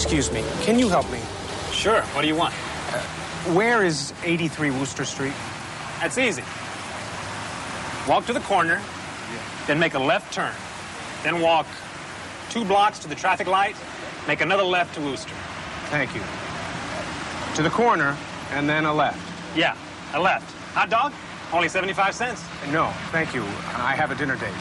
Excuse me, can you help me? Sure, what do you want? Where is 83 Wooster Street? That's easy. Walk to the corner, then make a left turn. Then walk 2 blocks to the traffic light, make another left to Wooster. Thank you. To the corner, and then a left. Yeah, a left. Hot dog? Only 75 cents. No, thank you. I have a dinner date.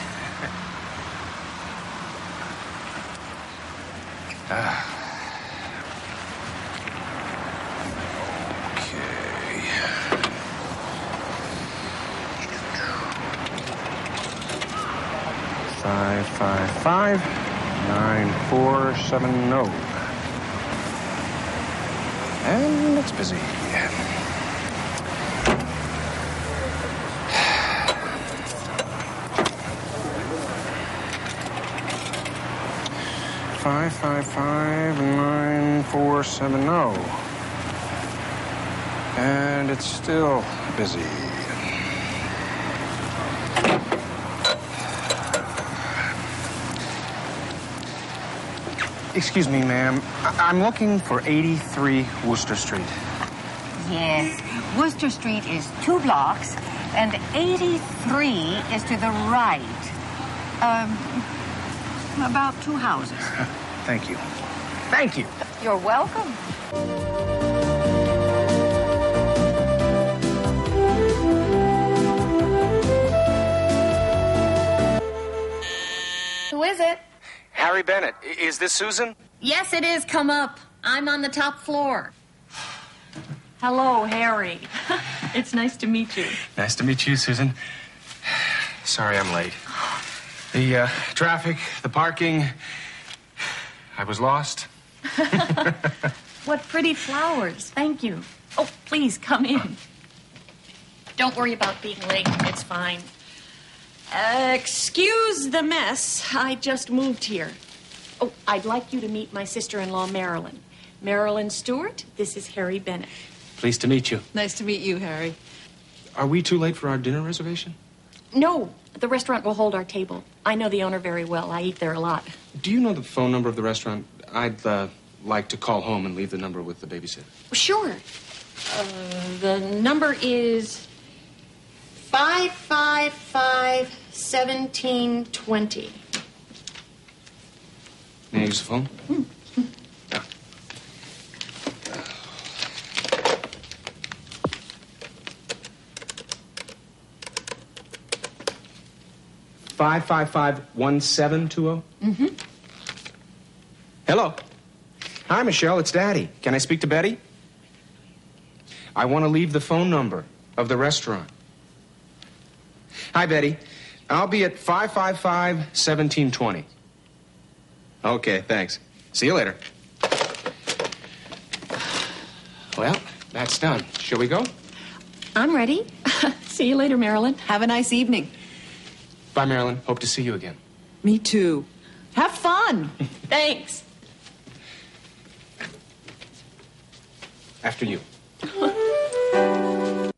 Okay. 555-9470. And it's busy. 555-9470. And it's still busy. Excuse me, ma'am. I'm looking for 83 Wooster Street. Yes, Wooster Street is 2 blocks, and 83 is to the right. About 2 houses. Thank you. Thank you. You're welcome. Who is it? Harry Bennett. Is this Susan? Yes, it is. Come up. I'm on the top floor. Hello, Harry. It's nice to meet you. Nice to meet you, Susan. Sorry I'm late. The traffic, the parking. I was lost. What pretty flowers. Thank you. Oh, please, come in. Don't worry about being late. It's fine. Excuse the mess. I just moved here. Oh, I'd like you to meet my sister-in-law, Marilyn. Marilyn Stewart, this is Harry Bennett. Pleased to meet you. Nice to meet you, Harry. Are we too late for our dinner reservation? No, the restaurant will hold our table. I know the owner very well. I eat there a lot. Do you know the phone number of the restaurant? I'd like to call home and leave the number with the babysitter. Sure. The number is 555-1720. May I use the phone? Yeah. 555-1720? Mm-hmm. Hello. Hi, Michelle. It's Daddy. Can I speak to Betty? I want to leave the phone number of the restaurant. Hi, Betty. I'll be at 555-1720. Okay, thanks. See you later. Well, that's done. Shall we go? I'm ready. See you later, Marilyn. Have a nice evening. Bye, Marilyn. Hope to see you again. Me too. Have fun. Thanks. After you.